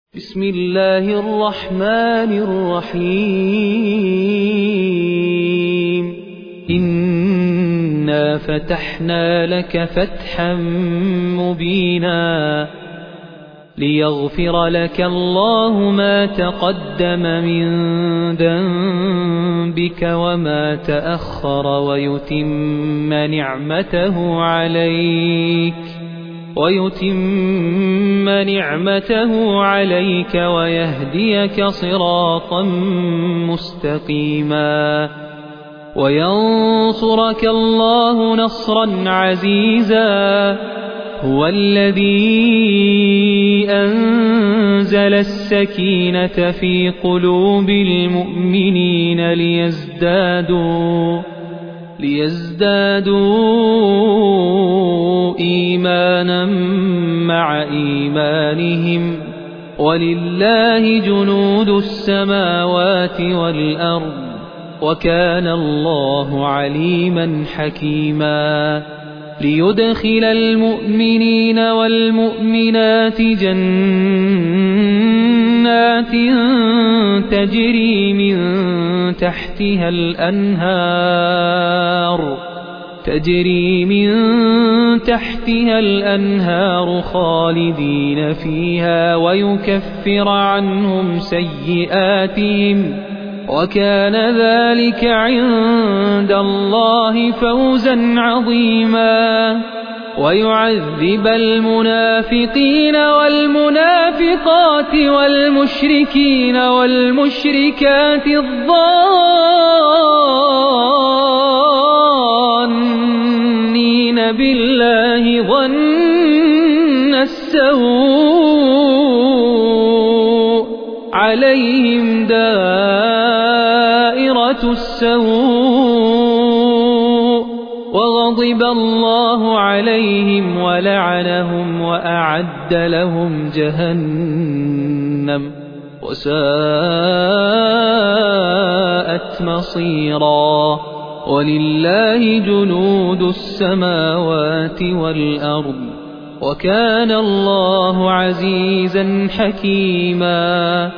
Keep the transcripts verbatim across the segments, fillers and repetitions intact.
بسم الله الرحمن الرحيم إنا فتحنا لك فتحا مبينا ليغفر لك الله ما تقدم من ذنبك وما تأخر ويتم نعمته عليك ويتم نعمته عليك ويهديك صراطا مستقيما وينصرك الله نصرا عزيزا هو الذي أنزل السكينة في قلوب المؤمنين ليزدادوا ليزدادوا إيمانا مع إيمانهم ولله جنود السماوات والأرض وكان الله عليما حكيما ليدخل المؤمنين والمؤمنات جنات تجري من تحتها الأنهار تجري من تحتها الأنهار خالدين فيها ويكفر عنهم سيئاتهم وكان ذلك عند الله فوزا عظيما ويعذب المنافقين والمنافقات والمشركين والمشركات الظانين بالله ظن السوء عليهم دائرة السوء وغضب الله عليهم ولعنهم وأعد لهم جهنم وساءت مصيرا ولله جنود السماوات والأرض وكان الله عزيزا حكيما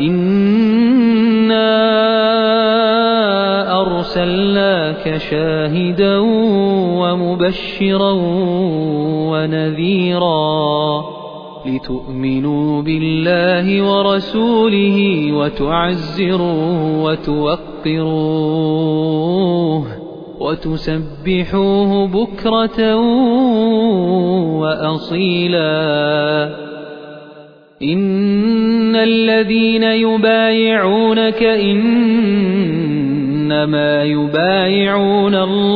إنا أرسلناك شاهدا ومبشرا ونذيرا لتؤمنوا بالله ورسوله وتعزروه وتوقروه وتسبحوه بكرة وأصيلا إن الذين يبايعونك إنما يبايعون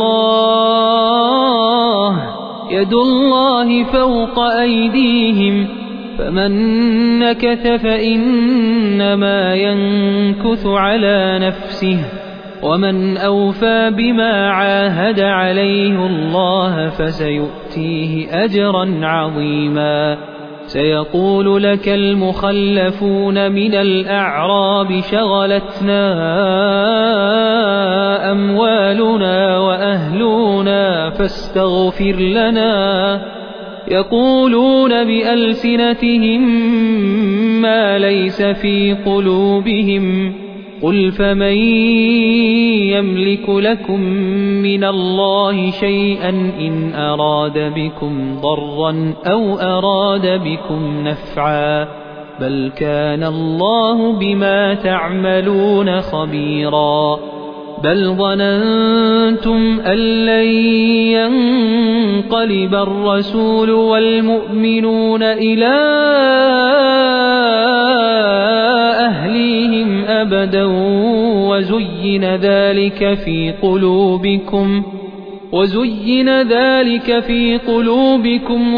الله يد الله فوق أيديهم فمن نكث فإنما ينكث على نفسه ومن أوفى بما عاهد عليه الله فسيؤتيه أجرا عظيما سيقول لك المخلفون من الأعراب شغلتنا أموالنا وأهلنا فاستغفر لنا يقولون بألسنتهم ما ليس في قلوبهم قل فمن يملك لكم من الله شيئا إن أراد بكم ضرا أو أراد بكم نفعا بل كان الله بما تعملون خبيرا بل ظننتم أن لن ينقلب الرسول والمؤمنون إلى أهليهم أبدا وزين ذلك في قلوبكم وزين ذلك في قلوبكم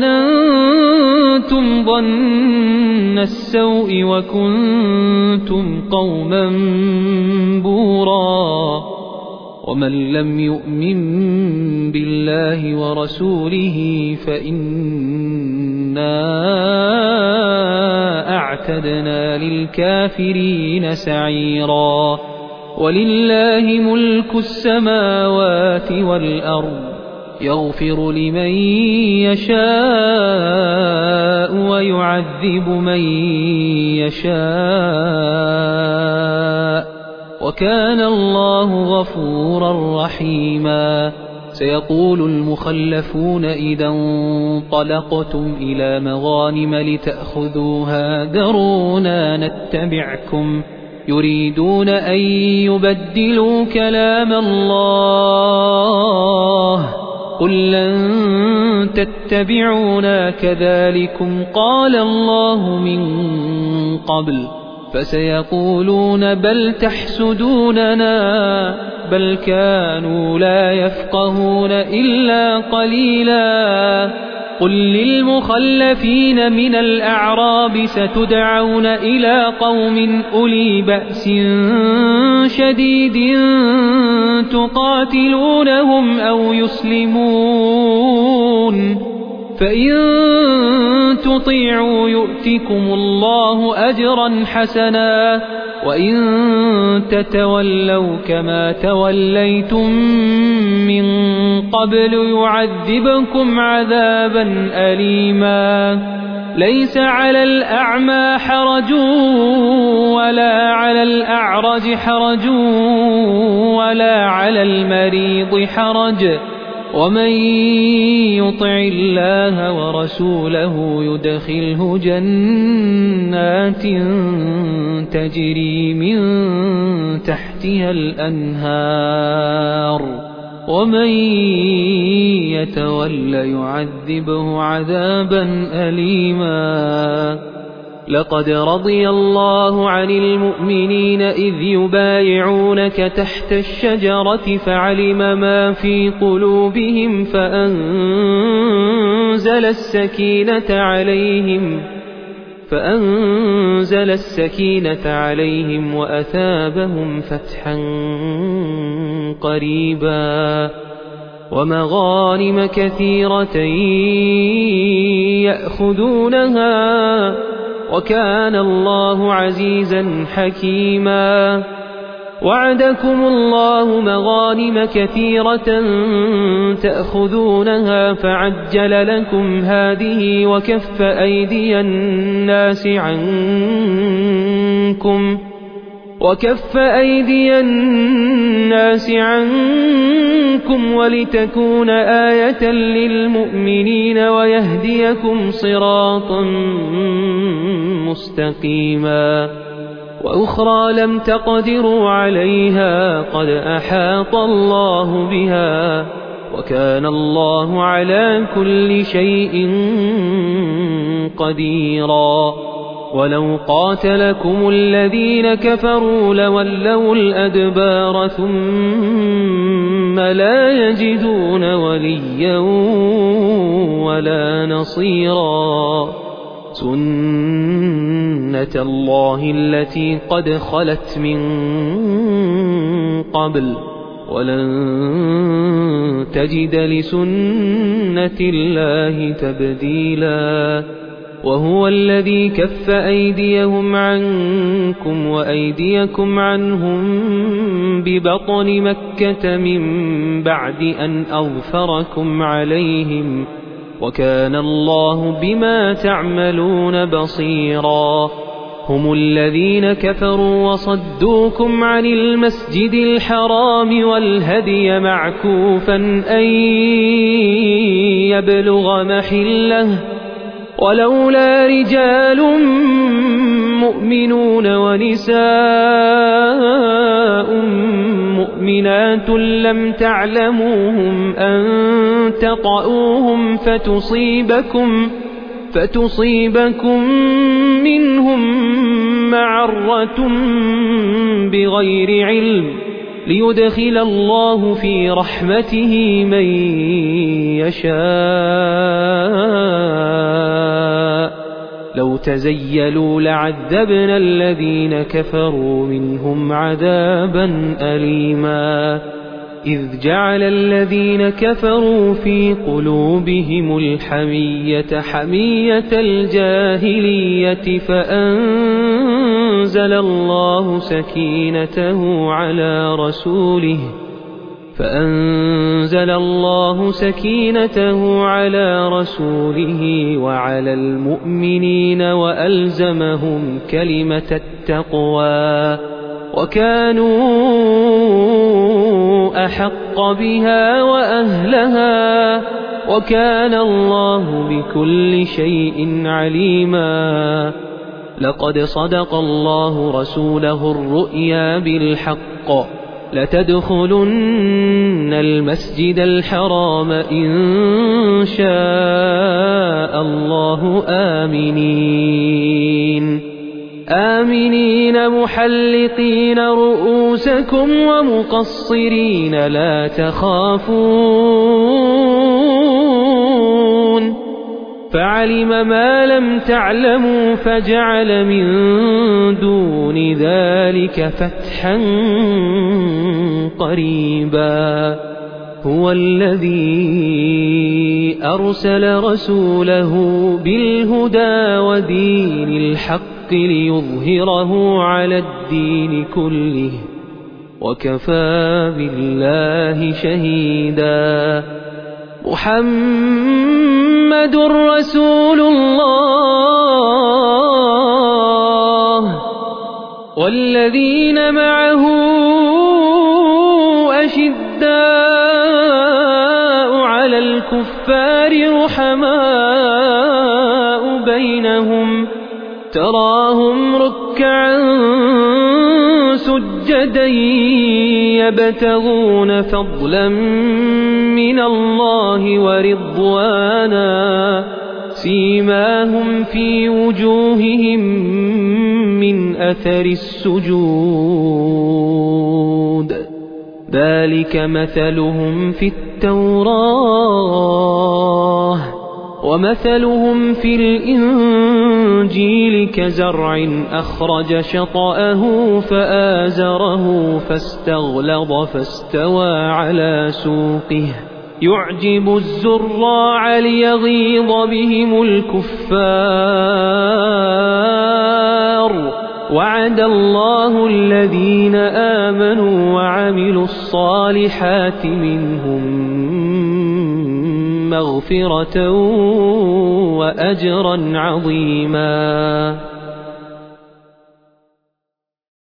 وظننتم ظن السوء وكنتم قوما بورا ومن لم يؤمن بالله ورسوله فإنا أعتدنا للكافرين سعيرا ولله ملك السماوات والأرض يغفر لمن يشاء ويعذب من يشاء وكان الله غفورا رحيما. سيقول المخلفون إذا انطلقتم إلى مغانم لتأخذوها ذرونا نتبعكم يريدون أن يبدلوا كلام الله قل لن تتبعونا كذلكم قال الله من قبل فسيقولون بل تحسدوننا بل كانوا لا يفقهون إلا قليلا. قل للمخلفين من الأعراب ستدعون إلى قوم أولي بأس شديد تقاتلونهم أو يسلمون فإن تطيعوا يؤتكم الله أجرا حسنا وإن تتولوا كما توليتم من قبل يعذبكم عذابا أليما. ليس على الأعمى حرج ولا على الأعرج حرج ولا على المريض حرج ومن يطع الله ورسوله يدخله جنات تجري من تحتها الأنهار ومن يتول يعذبه عذابا أليما. لقد رضي الله عن المؤمنين إذ يبايعونك تحت الشجرة فعلم ما في قلوبهم فأنزل السكينة عليهم فأنزل السكينة عليهم وأثابهم فتحا قريبا ومغانم كثيرة يأخذونها وكان الله عزيزا حكيما. وعدكم الله مغانم كثيرة تأخذونها فعجل لكم هذه وكف أيدي الناس عنكم وكف أيدي الناس عنكم ولتكون آية للمؤمنين ويهديكم صراطا مستقيما. وأخرى لم تقدروا عليها قد أحاط الله بها وكان الله على كل شيء قديرا. ولو قاتلكم الذين كفروا لولوا الأدبار ثم لا يجدون وليا ولا نصيرا. سنة الله التي قد خلت من قبل ولن تجد لسنة الله تبديلا. وهو الذي كف أيديهم عنكم وأيديكم عنهم ببطن مكة من بعد أن أظفركم عليهم وكان الله بما تعملون بصيرا. هم الذين كفروا وصدوكم عن المسجد الحرام والهدي معكوفا أن يبلغ محله ولولا رجال مؤمنون ونساء مؤمنات لم تعلموهم أن تطؤوهم فتصيبكم فتصيبكم منهم معرة بغير علم ليدخل الله في رحمته من يشاء. لو تزيلوا لعذبنا الذين كفروا منهم عذابا أليما. إذ جعل الذين كفروا في قلوبهم الحمية حمية الجاهلية فأنزل الله سكينته على رسوله فأنزل الله سكينته على رسوله وعلى المؤمنين وألزمهم كلمة التقوى وكانوا أحق بها وأهلها وكان الله بكل شيء عليما. لقد صدق الله رسوله الرؤيا بالحق لتدخلن المسجد الحرام إن شاء الله آمنين آمنين محلقين رؤوسكم ومقصرين لا تخافون فعلم ما لم تعلموا فجعل من دون ذلك فتحا قريبا. هو الذي أرسل رسوله بالهدى ودين الحق ليظهره على الدين كله وكفى بالله شهيدا. محمد رسول الله والذين معه أشداء على الكفار رحماء بينهم تراهم ركعا سجدا يبتغون فضلا من الله ورضوانا سيماهم في وجوههم من أثر السجود ذلك مثلهم في التوراة ومثلهم في الإنجيل كزرع أخرج شطأه فآزره فاستغلظ فاستوى على سوقه يعجب الزراع ليغيظ بهم الكفار. وعد الله الذين آمنوا وعملوا الصالحات منهم مغفرة وأجرا عظيما.